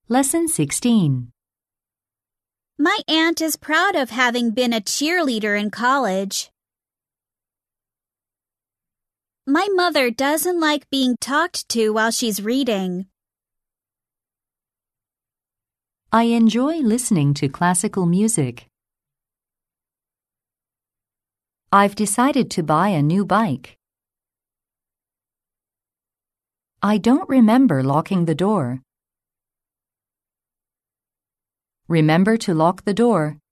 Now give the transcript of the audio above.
Lesson 16. My aunt is proud of having been a cheerleader in college. My mother doesn't like being talked to while she's reading. I enjoy listening to classical music. I've decided to buy a new bike. I don't remember locking the door. Remember to lock the door.